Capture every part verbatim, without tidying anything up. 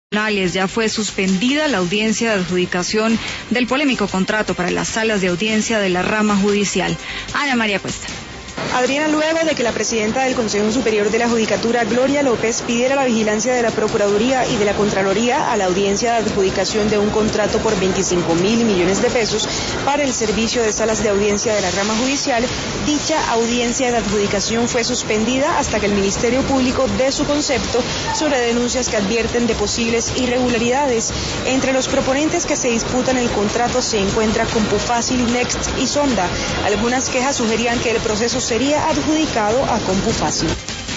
Ya fue suspendida la audiencia de adjudicación del polémico contrato para las salas de audiencia de la rama judicial. Ana María Cuesta. Adriana, luego de que la presidenta del Consejo Superior de la Judicatura, Gloria López, pidiera la vigilancia de la Procuraduría y de la Contraloría a la audiencia de adjudicación de un contrato por veinticinco mil millones de pesos para el servicio de salas de audiencia de la rama judicial, dicha audiencia de adjudicación fue suspendida hasta que el Ministerio Público dé su concepto sobre denuncias que advierten de posibles irregularidades. Entre los proponentes que se disputan el contrato se encuentra CompuFácil, Next y Sonda. Algunas quejas sugerían que el proceso sería adjudicado a CompuFácil.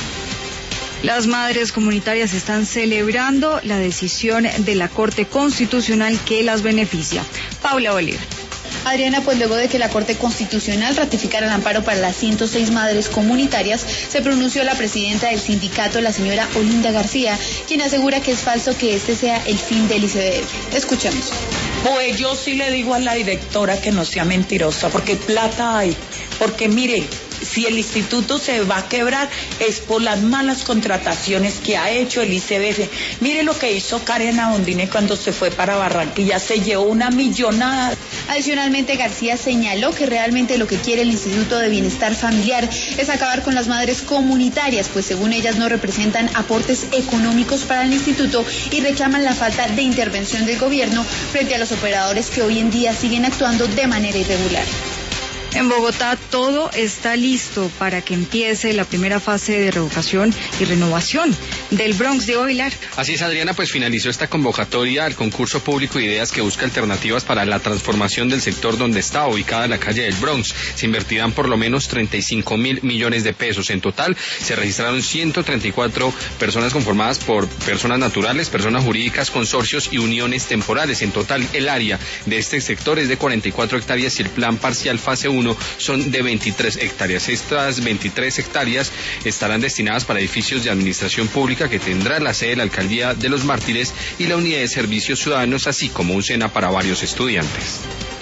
Las madres comunitarias están celebrando la decisión de la Corte Constitucional que las beneficia. Paula Bolívar. Adriana, pues luego de que la Corte Constitucional ratificara el amparo para las ciento seis madres comunitarias, se pronunció la presidenta del sindicato, la señora Olinda García, quien asegura que es falso que este sea el fin del I C B F. Escuchemos. Pues yo sí le digo a la directora que no sea mentirosa, porque plata hay, porque mire, si el instituto se va a quebrar es por las malas contrataciones que ha hecho el I C B F. Mire lo que hizo Karen Abondine cuando se fue para Barranquilla, se llevó una millonada. Adicionalmente, García señaló que realmente lo que quiere el Instituto de Bienestar Familiar es acabar con las madres comunitarias, pues según ellas no representan aportes económicos para el instituto y reclaman la falta de intervención del gobierno frente a los operadores que hoy en día siguen actuando de manera irregular. En Bogotá todo está listo para que empiece la primera fase de revocación y renovación del Bronx. de Ovilar. Así es, Adriana, pues finalizó esta convocatoria al concurso público de ideas que busca alternativas para la transformación del sector donde está ubicada la calle del Bronx. Se invertirán por lo menos treinta y cinco mil millones de pesos. En total se registraron ciento treinta y cuatro personas conformadas por personas naturales, personas jurídicas, consorcios y uniones temporales. En total el área de este sector es de cuarenta y cuatro hectáreas y el plan parcial fase uno son de veintitrés hectáreas. Estas veintitrés hectáreas estarán destinadas para edificios de administración pública que tendrá la sede de la Alcaldía de los Mártires y la Unidad de Servicios Ciudadanos, así como un SENA para varios estudiantes.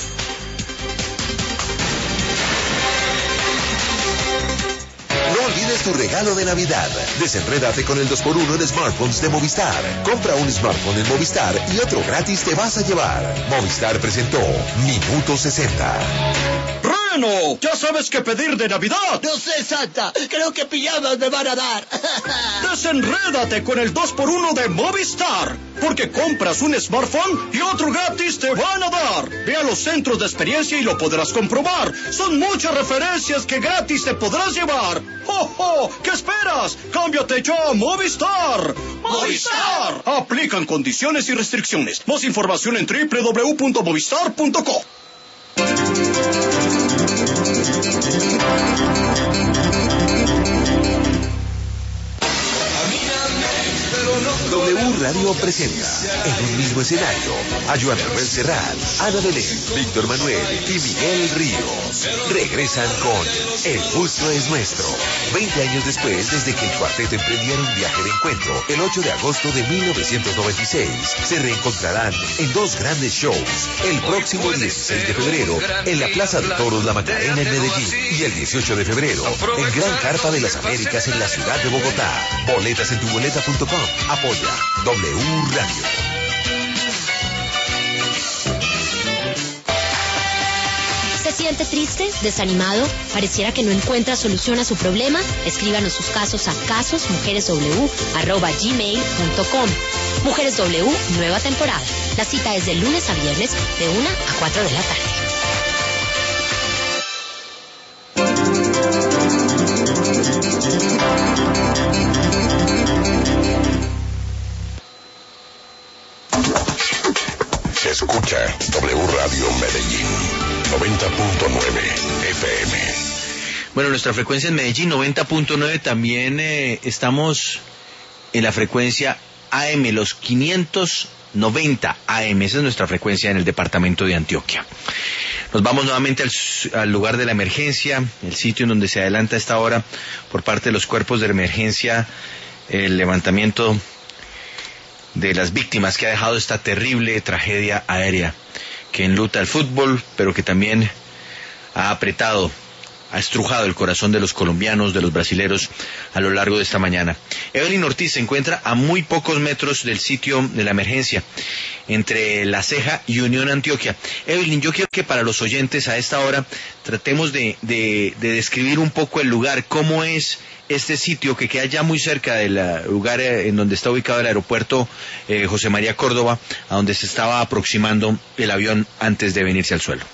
Tu regalo de Navidad. Desenrédate con el dos por uno en smartphones de Movistar. Compra un smartphone en Movistar y otro gratis te vas a llevar. Movistar presentó Minuto sesenta. ¡Reno! ¿Ya sabes qué pedir de Navidad? No sé, Santa. Creo que pijamas me van a dar. Desenrédate con el dos por uno de Movistar. Porque compras un smartphone y otro gratis te van a dar. Ve a los centros de experiencia y lo podrás comprobar. Son muchas referencias que gratis te podrás llevar. ¡Oh, oh! ¿Qué esperas? ¡Cámbiate ya a Movistar! ¡Movistar! Aplican condiciones y restricciones. Más información en doble u doble u doble u punto movistar punto com. W Radio presenta en un mismo escenario a Joan Manuel Serrat, Ana Belén, Víctor Manuel y Miguel Ríos. Regresan con El Gusto es Nuestro. veinte años después, desde que el cuarteto emprendiera un viaje de encuentro, el ocho de agosto de mil novecientos noventa y seis, se reencontrarán en dos grandes shows. El próximo dieciséis de febrero en la Plaza de Toros La Macarena en Medellín y el dieciocho de febrero en Gran Carpa de las Américas en la ciudad de Bogotá. Boletas en tu boleta punto com. Apoya W Radio. ¿Se siente triste? ¿Desanimado? ¿Pareciera que no encuentra solución a su problema? Escríbanos sus casos a casosmujeresw arroba gmail punto com. Mujeres W, nueva temporada. La cita es de lunes a viernes de una a cuatro de la tarde. Escucha W Radio Medellín, noventa punto nueve F M. Bueno, nuestra frecuencia en Medellín, noventa punto nueve, también eh, estamos en la frecuencia A M, los quinientos noventa A M, esa es nuestra frecuencia en el departamento de Antioquia. Nos vamos nuevamente al, al lugar de la emergencia, el sitio en donde se adelanta a esta hora por parte de los cuerpos de emergencia el levantamiento de las víctimas que ha dejado esta terrible tragedia aérea que enluta el fútbol, pero que también ha apretado ha estrujado el corazón de los colombianos, de los brasileros a lo largo de esta mañana. Evelyn Ortiz se encuentra a muy pocos metros del sitio de la emergencia, entre La Ceja y Unión Antioquia. Evelyn, yo quiero que para los oyentes a esta hora tratemos de, de, de describir un poco el lugar, cómo es este sitio que queda ya muy cerca del lugar en donde está ubicado el aeropuerto eh, José María Córdoba, a donde se estaba aproximando el avión antes de venirse al suelo.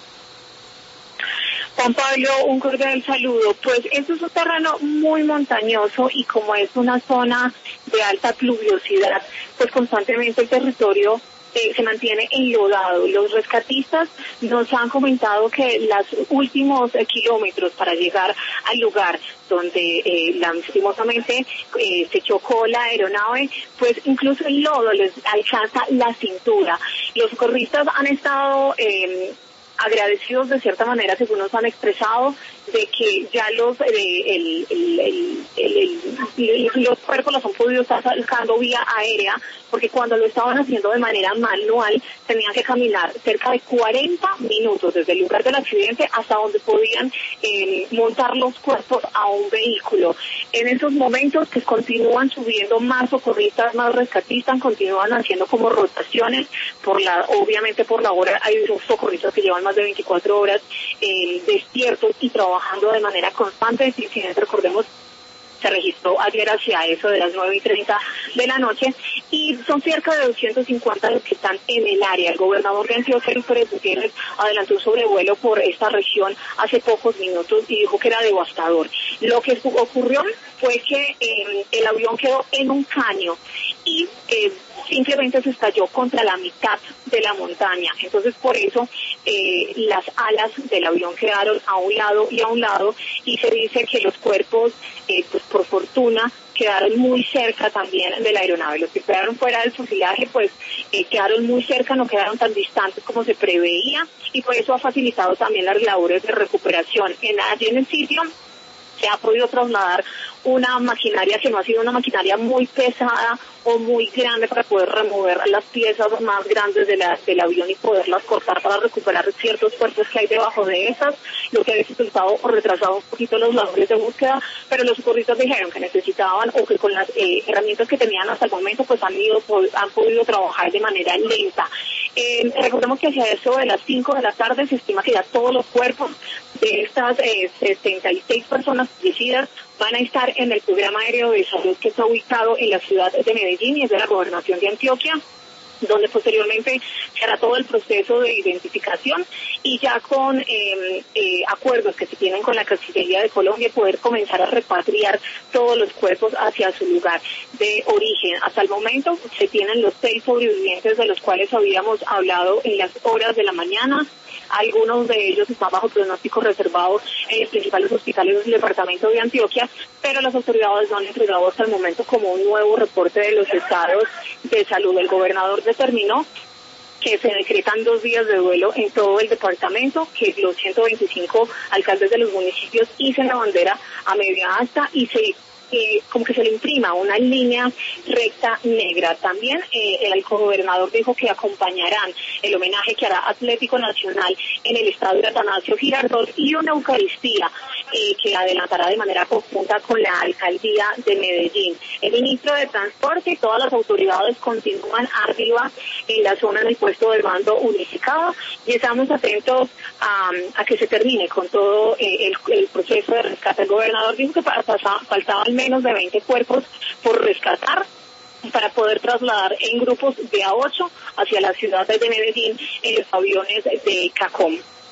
Juan Pablo, un cordial saludo. Pues esto es un terreno muy montañoso y como es una zona de alta pluviosidad, pues constantemente el territorio eh, se mantiene enlodado. Los rescatistas nos han comentado que los últimos eh, kilómetros para llegar al lugar donde eh, lastimosamente eh, se chocó la aeronave, pues incluso el lodo les alcanza la cintura. Los socorristas han estado Eh, agradecidos de cierta manera, según nos han expresado, de que ya los eh, el, el, el, el, el, los cuerpos los han podido estar sacando vía aérea, porque cuando lo estaban haciendo de manera manual tenían que caminar cerca de cuarenta minutos desde el lugar del accidente hasta donde podían eh, montar los cuerpos a un vehículo. En esos momentos que continúan subiendo más socorristas, más rescatistas, continúan haciendo como rotaciones, por la obviamente por la hora hay socorristas que llevan más de veinticuatro horas eh, despiertos y trabajando de manera constante. Este incidente, recordemos, se registró ayer hacia eso de las nueve y treinta de la noche y son cerca de doscientos cincuenta los que están en el área. El gobernador de Antioquia, Luis Pérez Gutiérrez, adelantó un sobrevuelo por esta región hace pocos minutos y dijo que era devastador. Lo que ocurrió fue que eh, el avión quedó en un caño y eh, simplemente se estalló contra la mitad de la montaña. Entonces, por eso eh, las alas del avión quedaron a un lado y a un lado, y se dice que los cuerpos, eh, pues por fortuna, quedaron muy cerca también de la aeronave. Los que quedaron fuera del fuselaje, pues eh, quedaron muy cerca, no quedaron tan distantes como se preveía, y por eso ha facilitado también las labores de recuperación. En, allí en el sitio se ha podido trasladar una maquinaria que no ha sido una maquinaria muy pesada o muy grande para poder remover las piezas más grandes de la, del avión y poderlas cortar para recuperar ciertos cuerpos que hay debajo de esas, lo que ha dificultado o retrasado un poquito los labores de búsqueda, pero los socorristas dijeron que necesitaban o que con las eh, herramientas que tenían hasta el momento pues han, ido, han podido trabajar de manera lenta. Eh, recordemos que hacia eso de las cinco de la tarde se estima que ya todos los cuerpos de estas eh, setenta y seis personas fallecidas van a estar en el programa aéreo de salud que está ubicado en la ciudad de Medellín y es de la gobernación de Antioquia, donde posteriormente se hará todo el proceso de identificación y ya con eh, eh, acuerdos que se tienen con la Cancillería de Colombia poder comenzar a repatriar todos los cuerpos hacia su lugar de origen. Hasta el momento se tienen los seis sobrevivientes de los cuales habíamos hablado en las horas de la mañana. Algunos de ellos están bajo pronóstico reservado en los principales hospitales del departamento de Antioquia, pero las autoridades no han entregado hasta el momento como un nuevo reporte de los estados de salud. El gobernador determinó que se decretan dos días de duelo en todo el departamento, que los ciento veinticinco alcaldes de los municipios hicen la bandera a media asta y se Eh, como que se le imprima una línea recta negra. También eh, el gobernador dijo que acompañarán el homenaje que hará Atlético Nacional en el estadio Atanasio Girardot y una Eucaristía eh, que adelantará de manera conjunta con la alcaldía de Medellín. El ministro de Transporte y todas las autoridades continúan arriba en la zona del puesto de mando unificado y estamos atentos a, a que se termine con todo eh, el, el proceso de rescate. El gobernador dijo que faltaban menos de veinte cuerpos por rescatar para poder trasladar en grupos de a ocho hacia la ciudad de Medellín en los aviones de CACOM.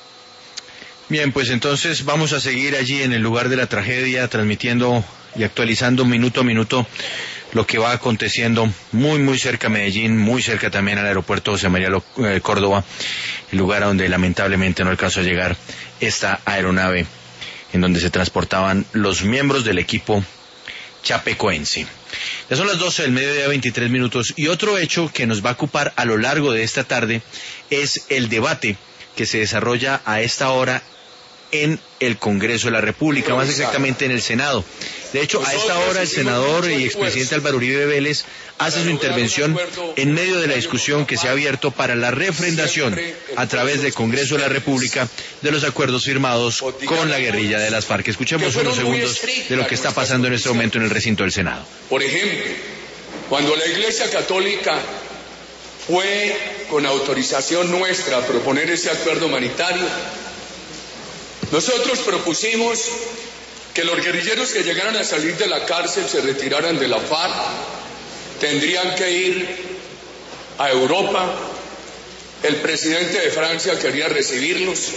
Bien, pues entonces vamos a seguir allí en el lugar de la tragedia, transmitiendo y actualizando minuto a minuto lo que va aconteciendo muy, muy cerca a Medellín, muy cerca también al aeropuerto José María eh, Córdoba, el lugar a donde lamentablemente no alcanzó a llegar esta aeronave en donde se transportaban los miembros del equipo chapecoense. Ya son las doce del mediodía, veintitrés minutos, y otro hecho que nos va a ocupar a lo largo de esta tarde es el debate que se desarrolla a esta hora en el Congreso de la República, más exactamente en el Senado. De hecho, a esta hora el senador y expresidente Álvaro Uribe Vélez hace su intervención en medio de la discusión que se ha abierto para la refrendación a través del Congreso de la República de los acuerdos firmados con la guerrilla de las FARC. Escuchemos unos segundos de lo que está pasando en este momento en el recinto del Senado. Por ejemplo, cuando la Iglesia Católica fue con autorización nuestra a proponer ese acuerdo humanitario, nosotros propusimos que los guerrilleros que llegaran a salir de la cárcel se retiraran de la FARC, tendrían que ir a Europa, el presidente de Francia quería recibirlos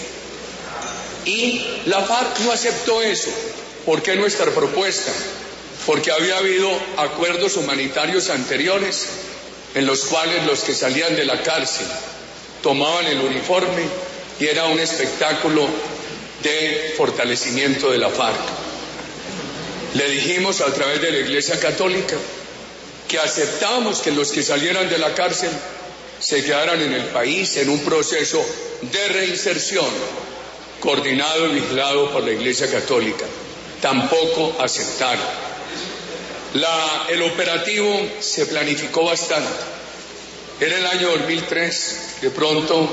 y la FARC no aceptó eso. ¿Por qué nuestra propuesta? Porque había habido acuerdos humanitarios anteriores en los cuales los que salían de la cárcel tomaban el uniforme y era un espectáculo de fortalecimiento de la FARC. Le dijimos a través de la Iglesia Católica que aceptábamos que los que salieran de la cárcel se quedaran en el país en un proceso de reinserción coordinado y vigilado por la Iglesia Católica. Tampoco aceptaron. La, el operativo se planificó bastante. Era el año dos mil tres, de pronto,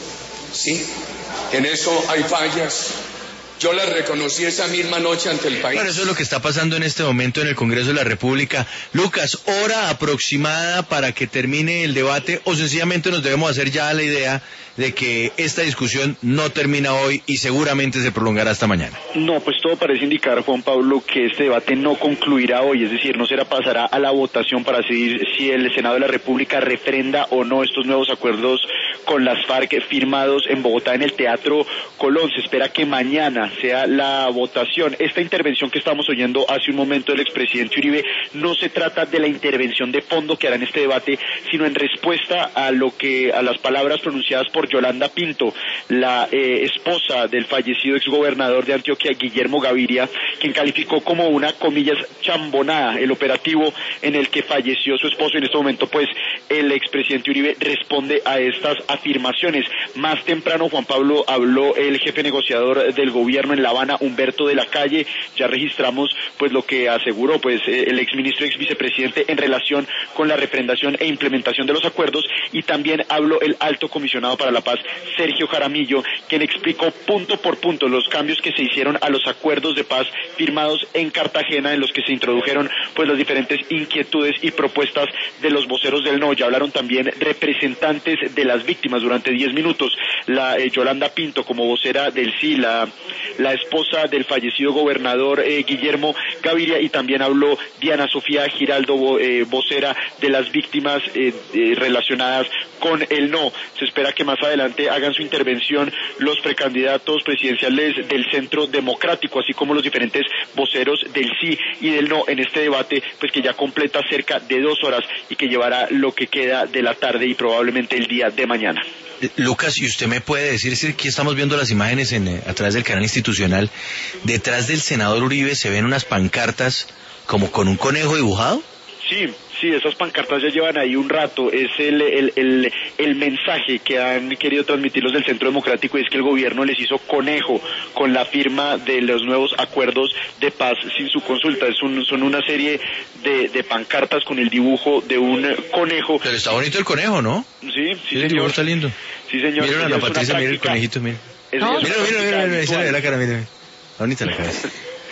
sí, en eso hay fallas. Yo las reconocí esa misma noche ante el país. Bueno, eso es lo que está pasando en este momento en el Congreso de la República. Lucas, ¿hora aproximada para que termine el debate o sencillamente nos debemos hacer ya la idea de que esta discusión no termina hoy y seguramente se prolongará hasta mañana? No, pues todo parece indicar, Juan Pablo, que este debate no concluirá hoy, es decir, no será pasará a la votación para decidir si el Senado de la República refrenda o no estos nuevos acuerdos con las FARC firmados en Bogotá en el Teatro Colón. Se espera que mañana sea la votación. Esta intervención que estamos oyendo hace un momento del expresidente Uribe no se trata de la intervención de fondo que hará en este debate, sino en respuesta a lo que a las palabras pronunciadas por Yolanda Pinto, la eh, esposa del fallecido exgobernador de Antioquia, Guillermo Gaviria, quien calificó como una, comillas, chambonada el operativo en el que falleció su esposo. En este momento, pues, el expresidente Uribe responde a estas afirmaciones. Más temprano, Juan Pablo, habló el jefe negociador del gobierno en La Habana, Humberto de la Calle. Ya registramos, pues, lo que aseguró, pues, el exministro y exvicepresidente en relación con la refrendación e implementación de los acuerdos, y también habló el alto comisionado para la Paz, Sergio Jaramillo, quien explicó punto por punto los cambios que se hicieron a los acuerdos de paz firmados en Cartagena, en los que se introdujeron pues las diferentes inquietudes y propuestas de los voceros del no. Ya hablaron también representantes de las víctimas durante diez minutos, la eh, Yolanda Pinto como vocera del sí, la, la esposa del fallecido gobernador eh, Guillermo Gaviria, y también habló Diana Sofía Giraldo, eh, vocera de las víctimas eh, eh, relacionadas con el no. Se espera que más adelante hagan su intervención los precandidatos presidenciales del Centro Democrático, así como los diferentes voceros del sí y del no en este debate, pues que ya completa cerca de dos horas y que llevará lo que queda de la tarde y probablemente el día de mañana. Lucas, ¿y usted me puede decir si aquí estamos viendo las imágenes en, a través del canal institucional? Detrás del senador Uribe se ven unas pancartas como con un conejo dibujado. Sí, sí, esas pancartas ya llevan ahí un rato. Es el, el, el, el mensaje que han querido transmitir los del Centro Democrático, y es que el gobierno les hizo conejo con la firma de los nuevos acuerdos de paz sin su consulta. Es un, son una serie de, de pancartas con el dibujo de un conejo. Pero está bonito el conejo, ¿no? Sí, sí, sí, el dibujo está lindo. Sí, señor. Mira, Ana Patricia, mira el conejito, mira. Mira, mira, mira, mira, mira la cara, mira. Está bonita la cabeza.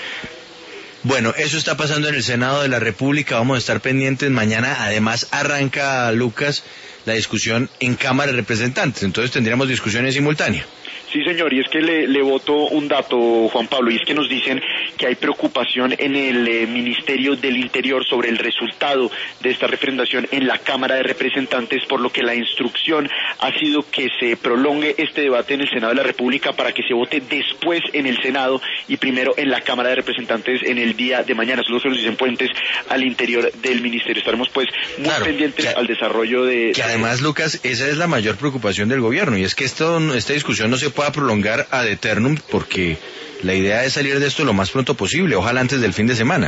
Bueno, eso está pasando en el Senado de la República, vamos a estar pendientes mañana. Además arranca, Lucas, la discusión en Cámara de Representantes, entonces tendríamos discusiones simultáneas. Sí, señor, y es que le, le voto un dato, Juan Pablo, y es que nos dicen que hay preocupación en el eh, Ministerio del Interior sobre el resultado de esta refrendación en la Cámara de Representantes, por lo que la instrucción ha sido que se prolongue este debate en el Senado de la República para que se vote después en el Senado y primero en la Cámara de Representantes en el día de mañana. Son los que nos dicen Puentes al interior del Ministerio. Estaremos pues muy claro, pendientes que, al desarrollo de... Que además, Lucas, esa es la mayor preocupación del gobierno, y es que esto, esta discusión no se pueda prolongar ad eternum, porque la idea es salir de esto lo más pronto posible, ojalá antes del fin de semana.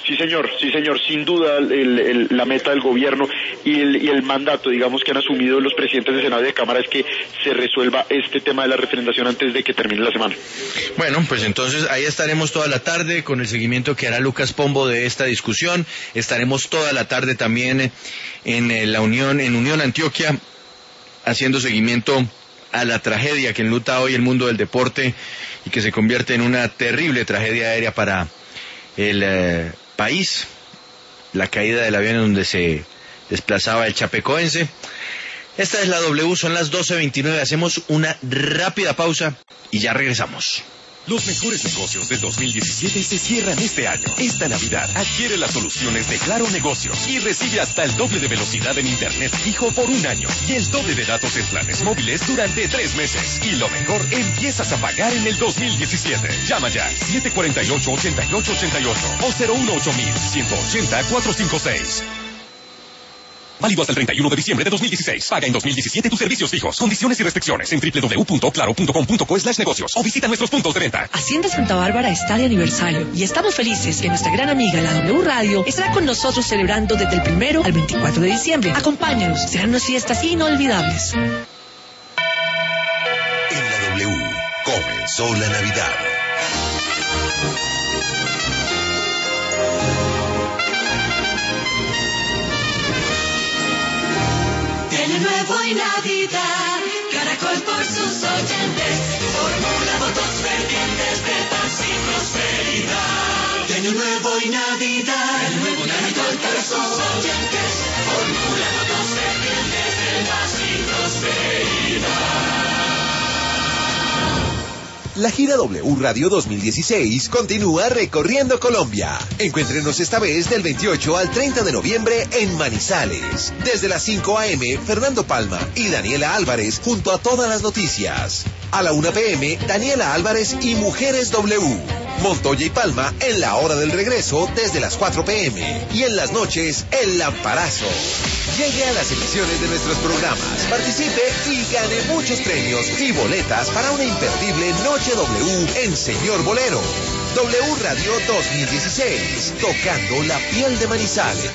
Sí, señor, sí, señor, sin duda el, el, la meta del gobierno y el, y el mandato, digamos, que han asumido los presidentes de Senado y de Cámara es que se resuelva este tema de la referendación antes de que termine la semana. Bueno, pues entonces ahí estaremos toda la tarde con el seguimiento que hará Lucas Pombo de esta discusión. Estaremos toda la tarde también en la Unión, en Unión Antioquia, haciendo seguimiento a la tragedia que enluta hoy el mundo del deporte y que se convierte en una terrible tragedia aérea para el eh, país, la caída del avión en donde se desplazaba el chapecoense. Esta es la W, son las doce veintinueve, hacemos una rápida pausa y ya regresamos. Los mejores negocios del dos mil diecisiete se cierran este año. Esta Navidad adquiere las soluciones de Claro Negocios y recibe hasta el doble de velocidad en internet fijo por un año y el doble de datos en planes móviles durante tres meses. Y lo mejor, empiezas a pagar en el dos mil diecisiete. Llama ya siete cuatro ocho, ocho ocho ocho ocho o cero uno ocho mil ciento ochenta cuatrocientos cincuenta y seis. Válido hasta el treinta y uno de diciembre de dos mil dieciséis. Paga en dos mil diecisiete tus servicios fijos. Condiciones y restricciones en doble u doble u doble u punto claro punto com punto co slash negocios o visita nuestros puntos de venta. Hacienda Santa Bárbara está de aniversario y estamos felices que nuestra gran amiga la W Radio estará con nosotros celebrando desde el primero al veinticuatro de diciembre. Acompáñanos, serán unas fiestas inolvidables. En la W comenzó la Navidad. Año nuevo y Navidad, Caracol por sus oyentes, formula votos fervientes de paz y prosperidad. De Año nuevo y Navidad, Año nuevo Caracol por sus oyentes, formula votos fervientes de paz y prosperidad. La gira W Radio dos mil dieciséis continúa recorriendo Colombia. Encuéntrenos esta vez del veintiocho al treinta de noviembre en Manizales. Desde las cinco a eme, Fernando Palma y Daniela Álvarez junto a todas las noticias. A la una pe eme, Daniela Álvarez y Mujeres W. Montoya y Palma en la hora del regreso desde las cuatro pe eme. Y en las noches, El Lamparazo. Llegue a las emisiones de nuestros programas, participe y gane muchos premios y boletas para una imperdible noche W en Señor Bolero. W Radio dos mil dieciséis, tocando la piel de Manizales.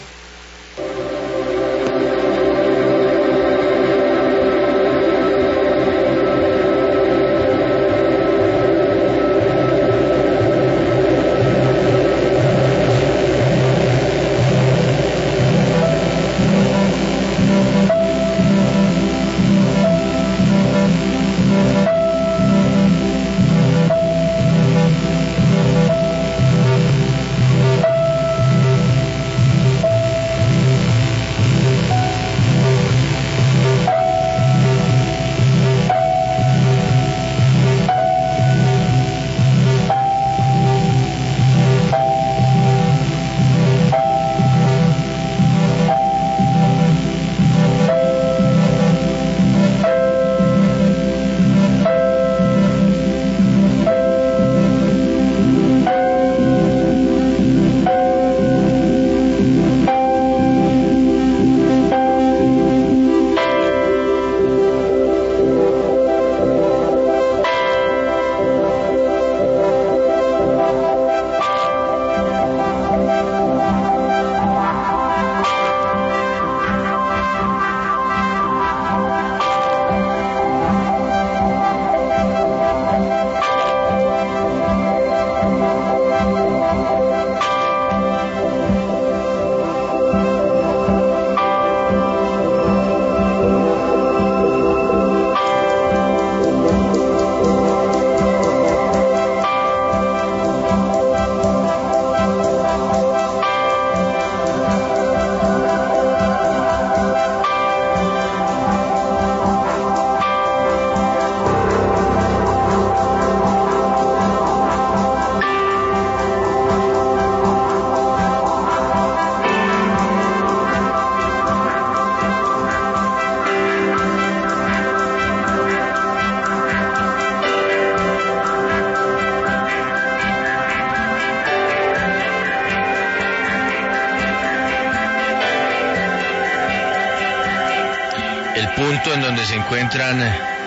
punto en donde se encuentran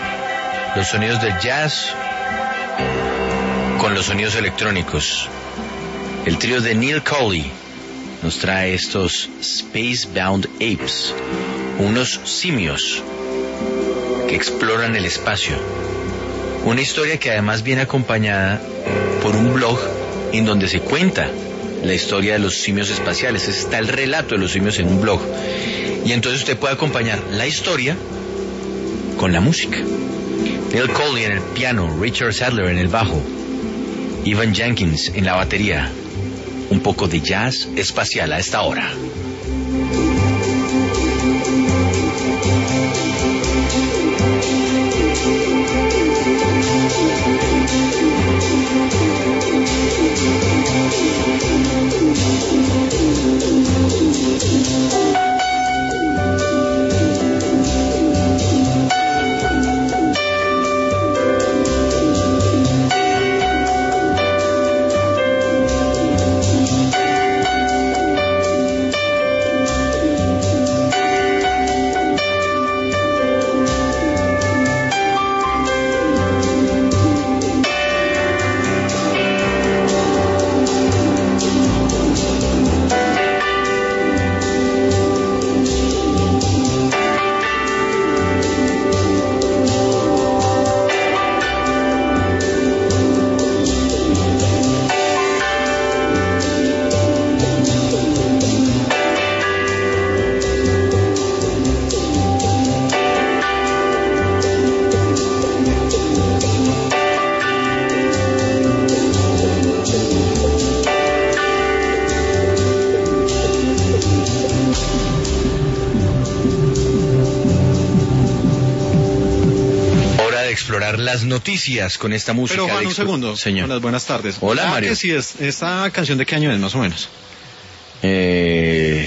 los sonidos del jazz con los sonidos electrónicos. El trío de Neil Colley nos trae estos Spacebound Apes, unos simios que exploran el espacio. Una historia que además viene acompañada por un blog en donde se cuenta la historia de los simios espaciales. Está el relato de los simios en un blog. Y entonces usted puede acompañar la historia con la música. Neil Colley en el piano, Richard Sadler en el bajo, Ivan Jenkins en la batería. Un poco de jazz espacial a esta hora. Las noticias con esta música. Pero Juan, de... un segundo. Señor. Hola, buenas tardes. Hola, Mario. Que sí es, ¿esta canción de qué año es, más o menos? Eh...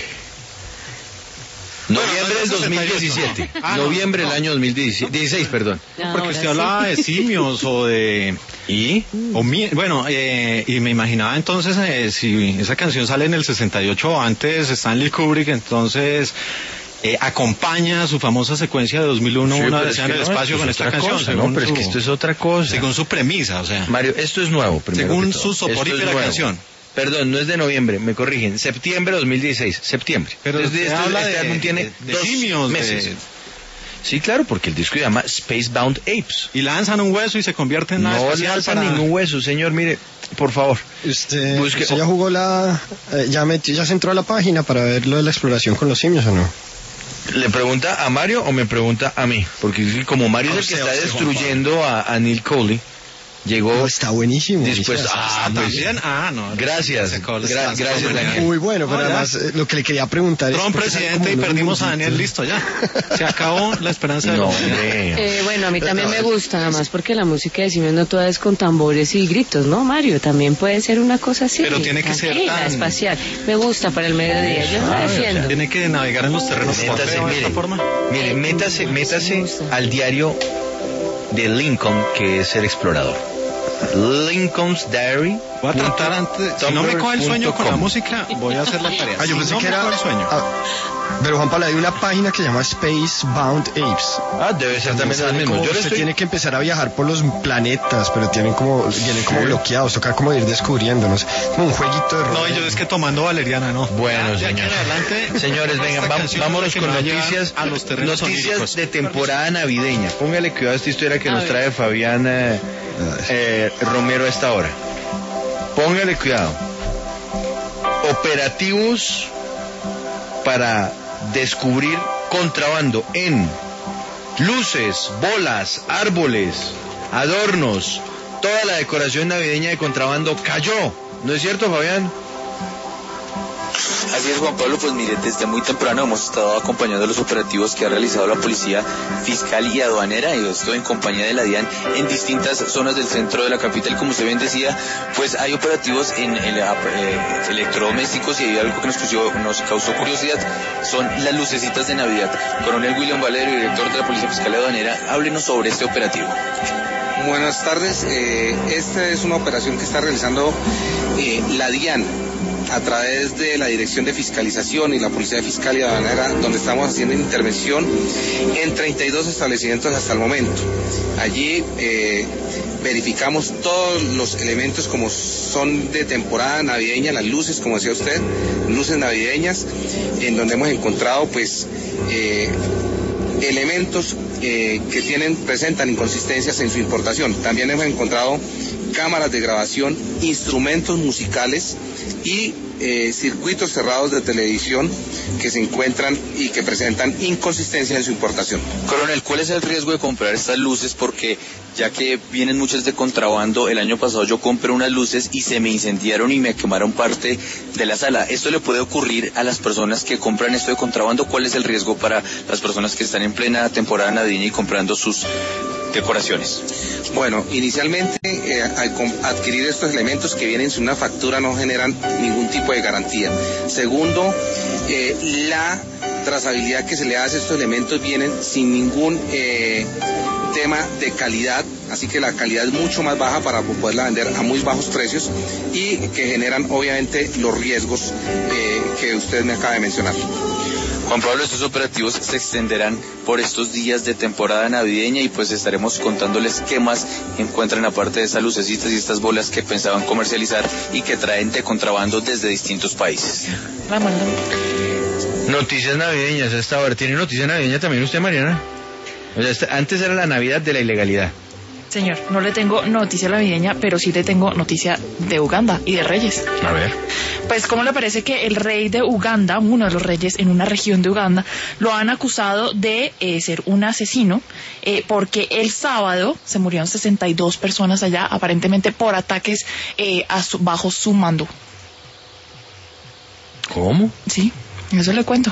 Bueno, Noviembre del dos mil diecisiete. Ah, Noviembre no, del no. año dos mil dieciséis, perdón. No, porque usted hablaba de simios o de... ¿Y? O mi... Bueno, eh, y me imaginaba entonces, eh, si esa canción sale en el sesenta y ocho o antes, Stanley Kubrick, entonces... Eh, acompaña su famosa secuencia de dos mil uno, sí, una vez vez en el no, espacio con esta canción. Cosa, no, pero su, es que esto es otra cosa. Según su premisa, o sea. Mario, esto es nuevo, primero según que todo. su soporífera canción. Perdón, no es de noviembre, me corrigen. Septiembre de dos mil dieciséis, septiembre. Pero Desde usted este, habla este de, álbum tiene de, de dos simios, meses. De... Sí, claro, porque el disco se llama Spacebound Apes. Y lanzan un hueso y se convierte en nada no espacial. No lanzan para... ningún hueso, señor, mire, por favor. Usted, Busque... ¿usted ya jugó la... Eh, ya, metió, ya se entró a la página para ver lo de la exploración con los simios o no? ¿Le pregunta a Mario o me pregunta a mí? Porque como Mario es el que está destruyendo a, a Neil Colley, llegó... No, está buenísimo. Dispuesto, ah, pues, también. Ah, no. Gracias. Gra gracias, Daniel. Muy bueno, pero no, además eh, lo que le quería preguntar es... Trump presidente y perdimos a Daniel, listo ya. Se acabó la esperanza de... No, eh, bueno, a mí también me gusta, además porque la música de simios no toda es con tambores y gritos, ¿no, Mario? También puede ser una cosa así. Pero tiene que ser tan... espacial. Me gusta para el mediodía, yo lo defiendo. Tiene que navegar en los terrenos de esta forma. Mire, métase, métase al diario de Lincoln, que es El Explorador. Lincoln's Diary. Voy a tratar antes. Si no me coge el sueño con la música, voy a hacer la tarea. Ah, yo pensé si no que me era. Coge el sueño. Ah, pero Juan Pablo, hay una página que se llama Spacebound Apes. Ah, debe ser también lo mismo. Yo usted estoy... tiene que empezar a viajar por los planetas, pero tienen como, vienen como sí. bloqueados. Toca como ir descubriéndonos. Como un jueguito de rol. No, yo es que tomando valeriana, no. Bueno, ya, señor. Ya adelante, señores, vengan, vamos, vámonos con noticias. A los noticias oníricos. de temporada navideña. Póngale cuidado a esta historia que a nos ver. trae Fabián eh, eh, Romero a esta hora. Póngale cuidado. Operativos para descubrir contrabando en luces, bolas, árboles, adornos, toda la decoración navideña de contrabando cayó. ¿No es cierto, Fabián? Así es, Juan Pablo, pues mire, desde muy temprano hemos estado acompañando los operativos que ha realizado la Policía Fiscal y Aduanera, y esto en compañía de la DIAN en distintas zonas del centro de la capital. Como usted bien decía, pues hay operativos en el, eh, electrodomésticos, y hay algo que nos causó, nos causó curiosidad, son las lucecitas de Navidad. Coronel William Valero, director de la Policía Fiscal y Aduanera, háblenos sobre este operativo. Buenas tardes, eh, esta es una operación que está realizando eh, la DIAN a través de la Dirección de Fiscalización y la Policía Fiscal y Aduanera, donde estamos haciendo intervención en treinta y dos establecimientos hasta el momento. Allí eh, verificamos todos los elementos como son de temporada navideña, las luces, como decía usted, luces navideñas, en donde hemos encontrado pues eh, elementos eh, que tienen, presentan inconsistencias en su importación. También hemos encontrado cámaras de grabación, instrumentos musicales y eh, circuitos cerrados de televisión que se encuentran y que presentan inconsistencias en su importación. Coronel, ¿cuál es el riesgo de comprar estas luces? Porque ya que vienen muchas de contrabando, el año pasado yo compré unas luces y se me incendiaron y me quemaron parte de la sala. ¿Esto le puede ocurrir a las personas que compran esto de contrabando? ¿Cuál es el riesgo para las personas que están en plena temporada navideña y comprando sus decoraciones? Bueno, inicialmente eh, al adquirir estos elementos que vienen sin una factura no generan ningún tipo de garantía. Segundo, eh, la trazabilidad que se le hace a estos elementos vienen sin ningún eh, tema de calidad, así que la calidad es mucho más baja para poderla vender a muy bajos precios y que generan obviamente los riesgos eh, que usted me acaba de mencionar. Juan Pablo, estos operativos se extenderán por estos días de temporada navideña y pues estaremos contándoles qué más encuentran aparte de esas lucecitas y estas bolas que pensaban comercializar y que traen de contrabando desde distintos países. Vamos. Noticias navideñas a esta hora. ¿Tiene noticia navideña también usted, Mariana? O sea, esta, antes era la Navidad de la ilegalidad. Señor, no le tengo noticia navideña, pero sí le tengo noticia de Uganda y de reyes. A ver. Pues, ¿cómo le parece que el rey de Uganda, uno de los reyes en una región de Uganda, lo han acusado de eh, ser un asesino? Eh, porque el sábado se murieron sesenta y dos personas allá, aparentemente por ataques eh, a su, bajo su mando. ¿Cómo? Sí, eso le cuento.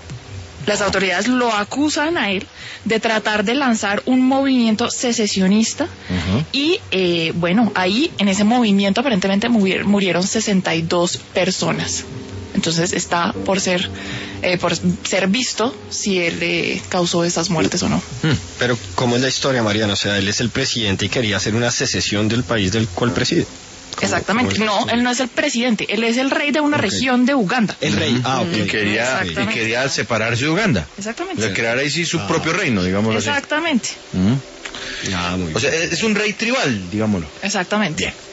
Las autoridades lo acusan a él de tratar de lanzar un movimiento secesionista uh-huh. y eh, bueno, ahí en ese movimiento aparentemente murier, murieron sesenta y dos personas. Entonces está por ser eh, por ser visto si él eh, causó esas muertes o no. Pero ¿cómo es la historia, Mariana? O sea, él es el presidente y quería hacer una secesión del país del cual preside. Exactamente, no, él no es el presidente, él es el rey de una okay. región de Uganda. El rey, ah, ok. Y quería, y quería separarse de Uganda. Exactamente. O sea, crear ahí sí su ah. propio reino, digámoslo Exactamente. así. Exactamente. Ah, muy bien. O sea, es un rey tribal, digámoslo. Exactamente. Bien.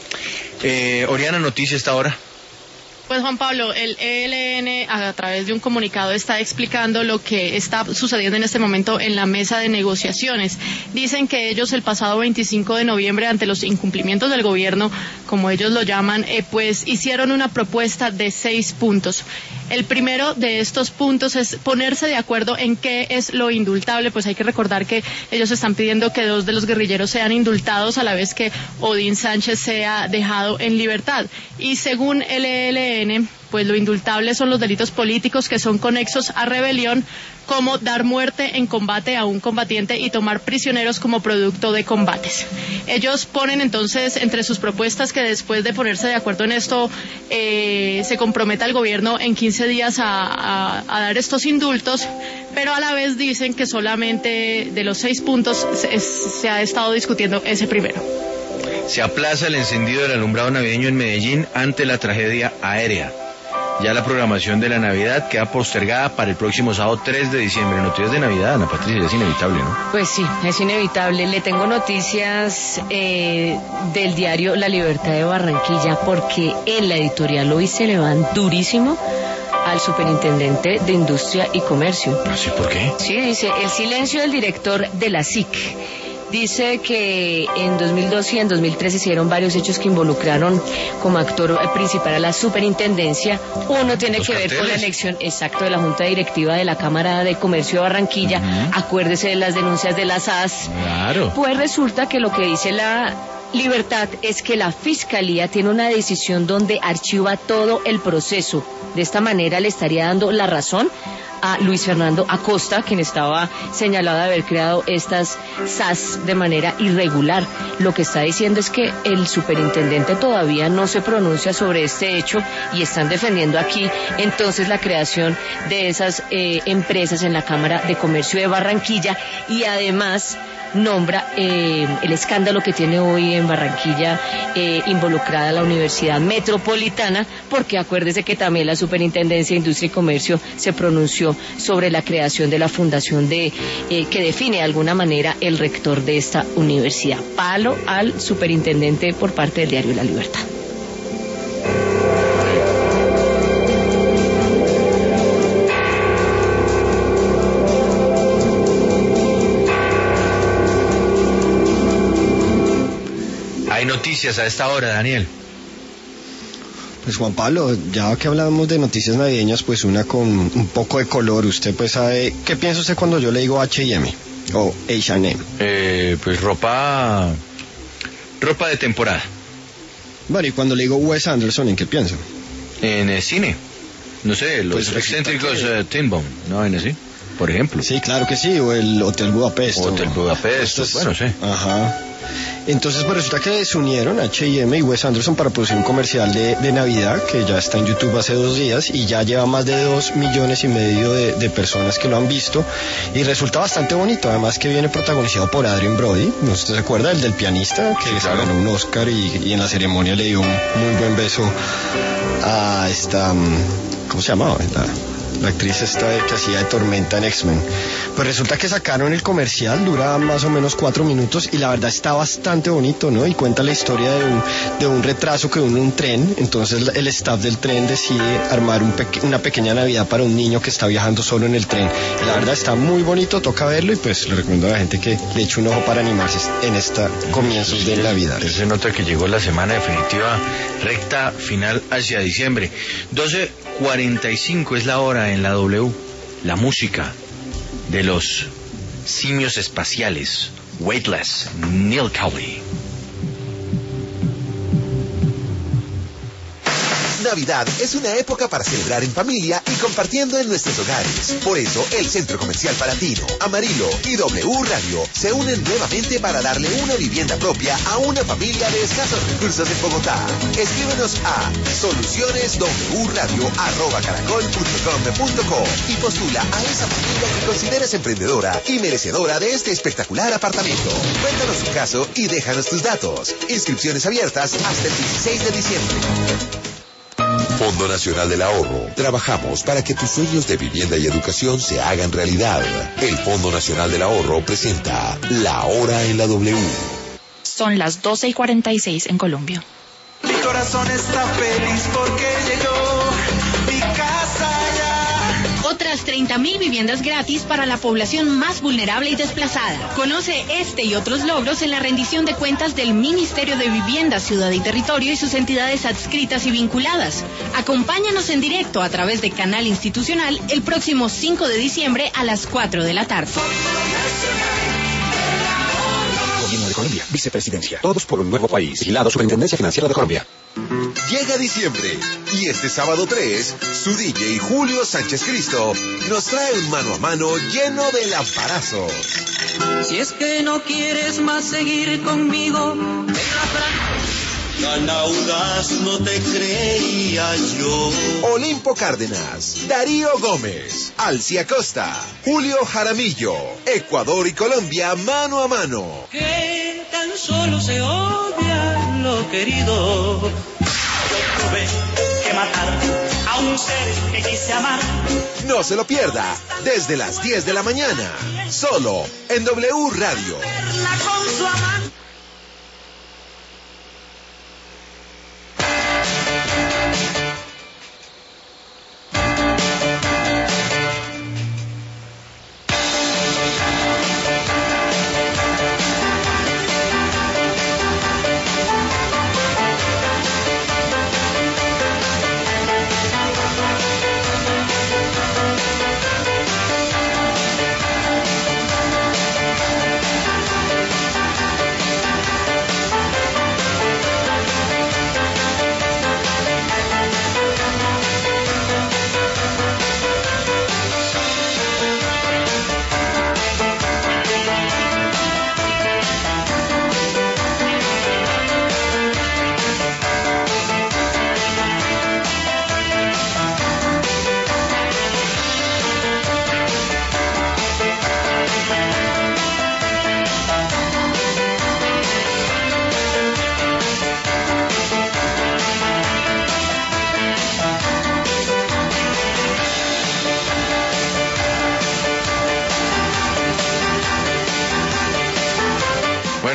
Eh, Oriana, noticia esta hora. Pues Juan Pablo, el E L N a través de un comunicado está explicando lo que está sucediendo en este momento en la mesa de negociaciones. Dicen que ellos el pasado veinticinco de noviembre, ante los incumplimientos del gobierno, como ellos lo llaman, eh, pues hicieron una propuesta de seis puntos. El primero de estos puntos es ponerse de acuerdo en qué es lo indultable. Pues hay que recordar que ellos están pidiendo que dos de los guerrilleros sean indultados a la vez que Odín Sánchez sea dejado en libertad. Y según el E L N, pues lo indultable son los delitos políticos que son conexos a rebelión, como dar muerte en combate a un combatiente y tomar prisioneros como producto de combates. Ellos ponen entonces entre sus propuestas que después de ponerse de acuerdo en esto, eh, se comprometa el gobierno en quince días a, a, a dar estos indultos, pero a la vez dicen que solamente de los seis puntos se, se ha estado discutiendo ese primero. Se aplaza el encendido del alumbrado navideño en Medellín ante la tragedia aérea. Ya la programación de la Navidad queda postergada para el próximo sábado tres de diciembre. Noticias de Navidad, Ana Patricia, es inevitable, ¿no? Pues sí, es inevitable. Le tengo noticias eh, del diario La Libertad de Barranquilla, porque en la editorial hoy se le van durísimo al superintendente de Industria y Comercio. ¿Sí? ¿Por qué? Sí, dice, el silencio del director de la S I C. Dice que en dos mil doce y en dos mil trece se dieron varios hechos que involucraron como actor principal a la superintendencia. Uno tiene que ver con la elección exacto de la Junta Directiva de la Cámara de Comercio de Barranquilla. Uh-huh. Acuérdese de las denuncias de las A S. Claro. Pues resulta que lo que dice la Libertad es que la Fiscalía tiene una decisión donde archiva todo el proceso. De esta manera le estaría dando la razón a Luis Fernando Acosta, quien estaba señalado de haber creado estas S A S de manera irregular. Lo que está diciendo es que el superintendente todavía no se pronuncia sobre este hecho y están defendiendo aquí entonces la creación de esas eh, empresas en la Cámara de Comercio de Barranquilla, y además nombra eh, el escándalo que tiene hoy en Barranquilla eh, involucrada la Universidad Metropolitana, porque acuérdese que también la Superintendencia de Industria y Comercio se pronunció sobre la creación de la fundación de eh, que define de alguna manera el rector de esta universidad. Palo al superintendente por parte del diario La Libertad. Hay noticias a esta hora, Daniel. Pues Juan Pablo, ya que hablamos de noticias navideñas, pues una con un poco de color. Usted pues sabe, ¿qué piensa usted cuando yo le digo H y M o H and M? Eh, pues ropa, ropa de temporada. Bueno, y cuando le digo Wes Anderson, ¿en qué piensa? En el cine. No sé, los Pues excéntricos que... uh, Tin Bone, ¿no? En así, por ejemplo. Sí, claro que sí, o el Hotel Budapest. Hotel Budapest, Estos... bueno, sí. Ajá. Entonces, pues resulta que se unieron H y M y Wes Anderson para producir un comercial de, de Navidad que ya está en YouTube hace dos días y ya lleva más de dos millones y medio de, de personas que lo han visto y resulta bastante bonito, además que viene protagonizado por Adrien Brody. ¿Usted se acuerda? El del pianista que sí, claro, ganó un Oscar y, y en la ceremonia le dio un muy buen beso a esta... ¿Cómo se llamaba? La... La actriz esta de, que hacía de Tormenta en X-Men. Pues resulta que sacaron el comercial, dura más o menos cuatro minutos y la verdad está bastante bonito, ¿no? Y cuenta la historia de un, de un retraso que hubo en un tren. Entonces el staff del tren decide armar un peque, una pequeña Navidad para un niño que está viajando solo en el tren. Y la verdad está muy bonito, toca verlo y pues le recomiendo a la gente que le eche un ojo para animarse en esta comienzos de Navidad. Se nota que llegó la semana definitiva, recta final hacia diciembre. doce cuarenta y cinco es la hora en la W. La música de los simios espaciales, Weightless, Neil Cowley. Navidad es una época para celebrar en familia y compartiendo en nuestros hogares. Por eso, el Centro Comercial Palatino, Amarillo y W Radio se unen nuevamente para darle una vivienda propia a una familia de escasos recursos en Bogotá. Escríbenos a solucioneswradio arroba caracol punto com punto co y postula a esa familia que consideres emprendedora y merecedora de este espectacular apartamento. Cuéntanos tu caso y déjanos tus datos. Inscripciones abiertas hasta el dieciséis de diciembre. Fondo Nacional del Ahorro. Trabajamos para que tus sueños de vivienda y educación se hagan realidad. El Fondo Nacional del Ahorro presenta La Hora en la W. Son las doce y cuarenta y seis en Colombia. Mi corazón está feliz porque llegó mi casa ya. Otras treinta mil viviendas gratis para la población más vulnerable y desplazada. Conoce este y otros logros en la rendición de cuentas del Ministerio de Vivienda, Ciudad y Territorio y sus entidades adscritas y vinculadas. Acompáñanos en directo a través de Canal Institucional el próximo cinco de diciembre a las cuatro de la tarde. Gobierno de Colombia, Vicepresidencia. Todos por un nuevo país. Vigilado Superintendencia Financiera de Colombia. Llega diciembre y este sábado tres, su D J Julio Sánchez Cristo nos trae un mano a mano lleno de lamparazos. Si es que no quieres más seguir conmigo, tan audaz no te creía yo. Olimpo Cárdenas, Darío Gómez, Alcia Costa, Julio Jaramillo, Ecuador y Colombia mano a mano. Que tan solo se odia lo querido. Yo tuve que matar a un ser que quise amar. No se lo pierda, desde las diez de la mañana, solo en W Radio. Con su amante.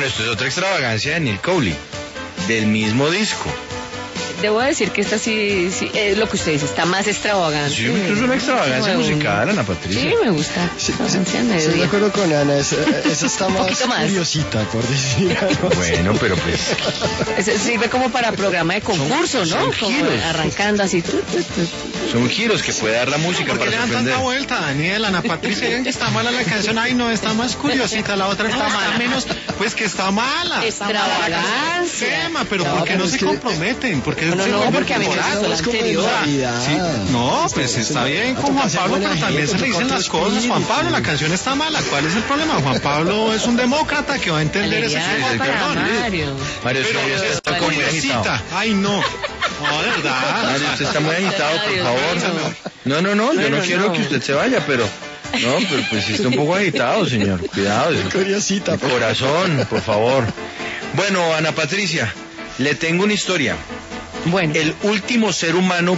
Bueno, esto es otra extravagancia de Neil Cowley, del mismo disco. Debo decir que esta sí, sí es lo que usted dice, está más extravagante. Sí, esto es una extravagancia Bueno, musical, Ana Patricia. Sí, me gusta. Sí, La sí, canción de estoy de día. acuerdo con Ana, esa, esa está más, poquito más. curiosita, por decir algo. Bueno, pero pues... Ese sirve como para programa de concurso, Son- ¿no? son Como giros. arrancando así. tu, tu, tu, tu. Son giros que puede dar la música ¿Por qué para le dan sorprender. tanta vuelta, Daniel? Ana Patricia, digan que está mala la canción. Ay, no, está más curiosita. La otra está mala. Menos, pues que está mala. Extravagancia. Tema, pero No, ¿por qué pero no es se que- comprometen? Porque No, no, se no, vuelven porque a mí me temporales. gustó la Es como anterior. Navidad. Sí, no, Esto- pues esto- está bien con toca Juan ser Pablo, buena pero también gente, se le dicen toca las otro cosas. Juan espíritu. Pablo, la canción está mala. ¿Cuál es el problema? Juan Pablo es un demócrata que va a entender ese Alegría tipo de para perdón. Mario. Mario, Pero usted es está como muy agitado. curiosita. Ay, no. No, de verdad. Mario, usted está muy agitado, por Dios favor. mío. No, no, no, yo Bueno, no quiero no. que usted se vaya, pero... No, pero pues sí está un poco agitado, señor. Cuidado. Curiosita. por- Corazón, por favor. Bueno, Ana Patricia, le tengo una historia. Bueno, El último ser humano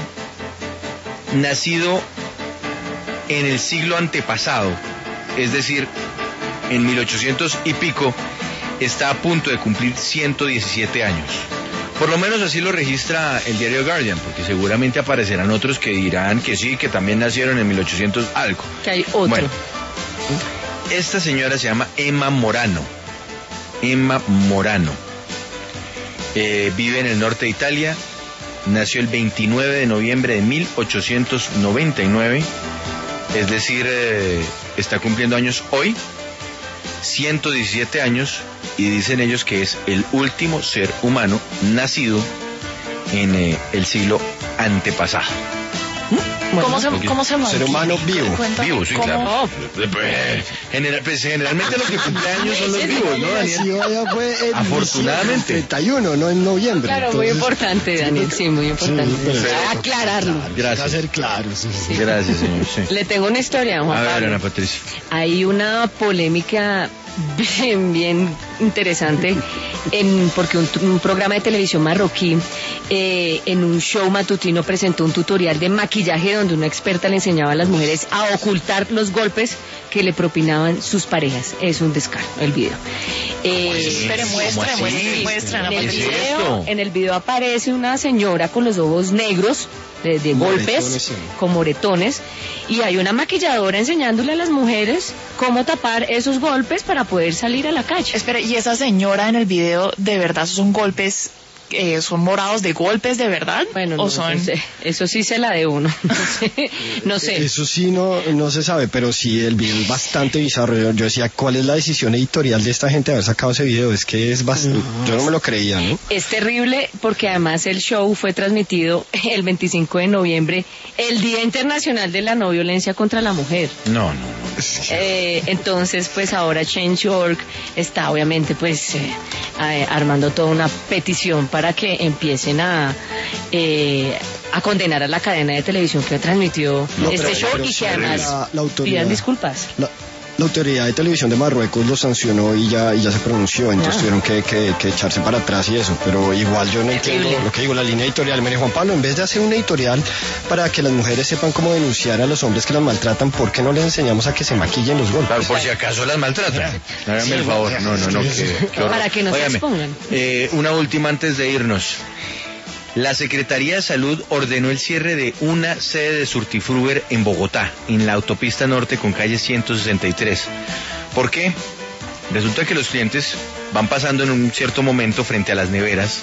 nacido en el siglo antepasado, es decir, en mil ochocientos y pico, está a punto de cumplir ciento diecisiete años. Por lo menos así lo registra el diario Guardian, porque seguramente aparecerán otros que dirán que sí, que también nacieron en mil ochocientos algo. que hay otro. Bueno, esta señora se llama Emma Morano. Emma Morano. Eh, vive en el norte de Italia. Nació el veintinueve de noviembre de mil ochocientos noventa y nueve. Es decir, eh, está cumpliendo años hoy. ciento diecisiete años. Y dicen ellos que es el último ser humano nacido en eh, el siglo antepasado. ¿Cómo se, Ok. cómo se llama? Ser humano vivo. Cuéntame, Vivo, sí, ¿cómo? claro. General, pues, generalmente los que cumplen años son los vivos, ¿no, Daniel? Sí, ya fue en Afortunadamente. treinta y uno, no en noviembre. Claro, muy Entonces, importante, Daniel, sí, muy importante. Sí, Aclararlo. Gracias. Para ser claro. Sí, sí. Gracias, señor. Sí. Le tengo una historia, Juan A ver, Pablo. Ana Patricia. Hay una polémica bien, bien interesante en, porque un, un programa de televisión marroquí eh, en un show matutino presentó un tutorial de maquillaje donde una experta le enseñaba a las mujeres a ocultar los golpes que le propinaban sus parejas. Es un descaro el video. Eh, Pero muestra, ¿Cómo así? muestra, muestra, Ana en el, ¿Qué es Patricia. video, esto? en el video aparece una señora con los ojos negros de, de Moretones, golpes, sí. con moretones, y hay una maquilladora enseñándole a las mujeres cómo tapar esos golpes para poder salir a la calle. Espera, y esa señora en el video, ¿de verdad son golpes, eh, son morados de golpes de verdad? Bueno, ¿O no, son...? no sé. Eso sí se la de uno. No sé. No sé. Eso sí no, no se sabe, pero sí el video es bastante bizarro. Yo, yo decía, ¿cuál es la decisión editorial de esta gente de haber sacado ese video? Es que es bastante... Yo no me lo creía, ¿no? Es terrible porque además el show fue transmitido el veinticinco de noviembre, el Día Internacional de la No Violencia contra la Mujer. No, no, no. Eh, entonces, pues ahora Change punto org está obviamente pues eh, eh, armando toda una petición para que empiecen a eh, a condenar a la cadena de televisión que transmitió No, este pero- show pero y que sí, además la- la autoridad- pidan disculpas. La, la autoridad de televisión de Marruecos lo sancionó y ya, y ya se pronunció, entonces Ah. tuvieron que, que, que echarse para atrás y eso, pero igual yo no entiendo Terrible. lo que digo, la línea editorial. Mire, Juan Pablo, en vez de hacer una editorial para que las mujeres sepan cómo denunciar a los hombres que las maltratan, ¿por qué no les enseñamos a que se maquillen los golpes? Claro, por si acaso las maltratan. Hágame el favor. No, no, no. qué- qué horror. Para que no se Óigame, expongan. eh, una última antes de irnos. La Secretaría de Salud ordenó el cierre de una sede de Surtifruber en Bogotá, en la autopista norte con calle ciento sesenta y tres. ¿Por qué? Resulta que los clientes van pasando en un cierto momento frente a las neveras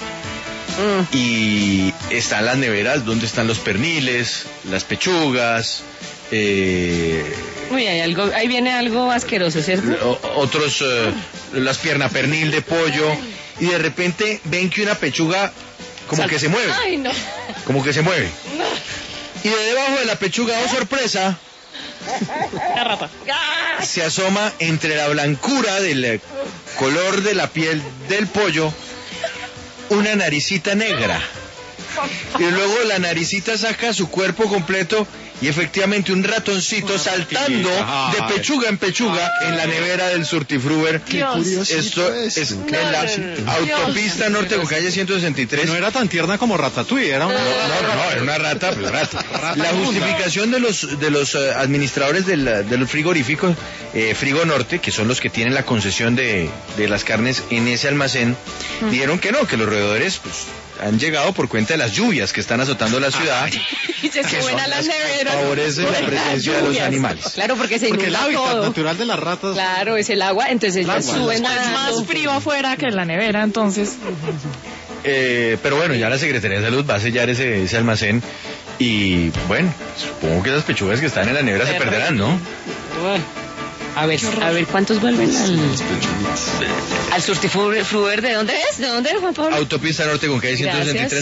y están las neveras donde están los perniles, las pechugas, eh, Uy, hay algo, ahí viene algo asqueroso, ¿cierto? o- otros, eh, las piernas pernil de pollo, y de repente ven que una pechuga como Sal- que se mueve, Ay, no. como que se mueve. Y de debajo de la pechuga, oh sorpresa, La rata. se asoma entre la blancura del eh, color de la piel del pollo una naricita negra. Y luego la naricita saca su cuerpo completo y efectivamente un ratoncito saltando de pechuga en pechuga en la nevera del Surtifruber. Esto es en la autopista norte con calle ciento sesenta y tres. No era tan tierna como Ratatouille, era una... No, no, no, era una rata, pues rata. La justificación de los de los uh, administradores del, de los frigoríficos, eh, Frigo Norte, que son los que tienen la concesión de, de las carnes en ese almacén, mm. dijeron que no, que los roedores pues, han llegado por cuenta de las lluvias que están azotando la ciudad. Y se suben a las neveras. Favorece la presencia de los animales. Claro, porque se Porque el hábitat todo. natural de las ratas. Claro, es el agua, entonces ellas suben a... Es más frío afuera que en la nevera, entonces... Eh, pero bueno, ya la Secretaría de Salud va a sellar ese, ese almacén y bueno, supongo que esas pechugas que están en la nevera se perderán, ¿no? Bueno. A ver, a ver, ¿cuántos vuelven al, al Surtifruber? ¿De dónde es? ¿De dónde es, Juan Pablo? Autopista Norte con calle ciento sesenta y tres.